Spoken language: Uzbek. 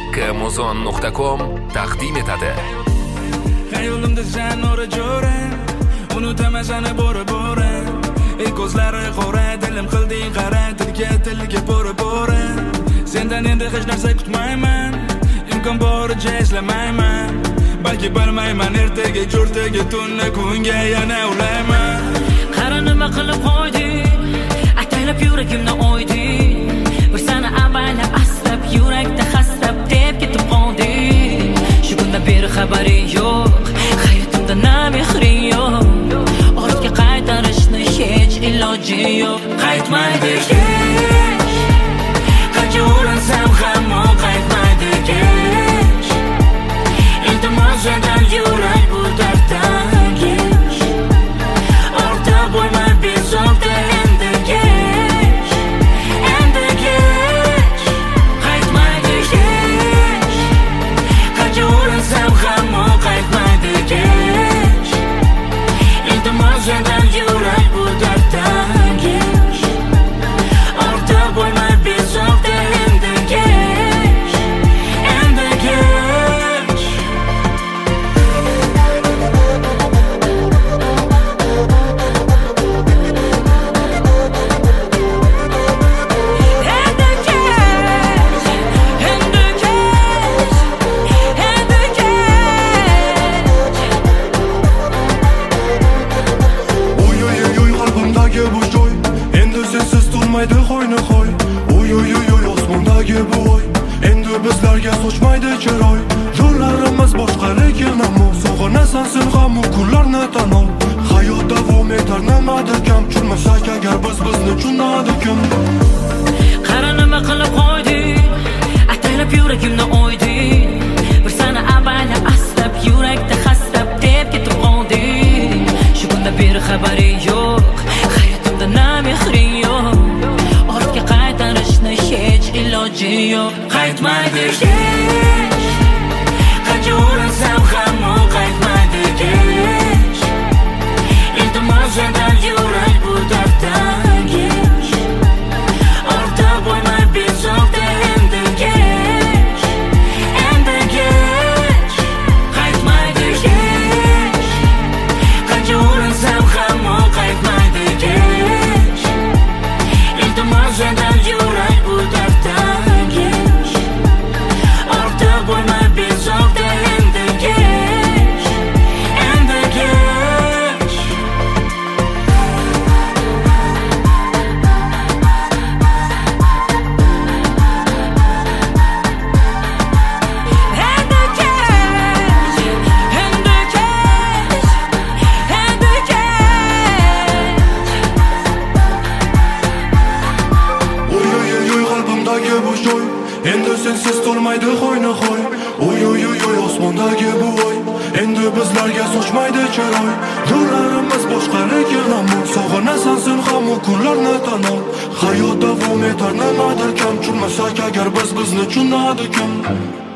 kmozon.com taqdim etadi. Xayolimda sen nuri jo'ra, unutaman seni bora. Ey ko'zlari qora, dilim qilding qara, tilga bora. Sendan endi hech narsa kutmayman, imkon boricha eslamayman. Balki bilmayman ertaga jo'rtaga tunni kunga yana ulayman. Qara nima qilib qo'yding, ataylab yuragimni o'yding. Bir seni avaylab aslab yurakda xaslab deb ketib qolding. Shu kundan beri xabaring yo'q, hayotimda na mehring yo'q. Ortga qaytarishni hech iloji yo'q. Qaytmaydi hech, qancha urinsam ham u qaytmaydi hech. Iltimos sendan yurak bu darddan kech. Orta bo'lmay bezovta endi kech. Qaytmaydi hech, qancha urinsam ham u qaytmaydi kech. Iltimos sendan yurak bu darddan kech. Orta bo'lmay bezovta endi kech. Qo'y oy osmondagi bu oy endi bizlarga sochmaydi chiroy. Yo'llarimiz boshqa lekin ammo sog'inasan sen ham u kunlarni tan ol. Hayot davom etar nimada kam, churmasak agar bizni tushunadi kim. Qara nima qilib qo'yding, ataylab yuragimni o'yding. Bir seni avaylab aslab yurakda xaslab deb ketib qolding. Shu kundan beri xabaring yo'q, hayotimda na mehring yo'q. Ortga qaytarishni hech iloji yo'q. Qaytmaydi hech, qancha urinsam ham u qaytmaydi kech. Iltimos sendan yurak bu darddan kech. Orta bo'lmay bezovta endi kech. Qaytmaydi hech, qancha urinsam ham u qaytmaydi kech. Iltimos sendan yurak bu darddan kech. Orta bo'lmay bezovta endi kech. Endi sensiz to'lmaydi qo'yni qo'y. Oy osmondagi bu oy endi bizlarga sochmaydi chiroy. Yo'llarimiz boshqa lekin ammo sog'inasan sen ham u kunlarni tan ol. Hayot davom etar nimada kam, churmasak agar bizni tushunadi kim.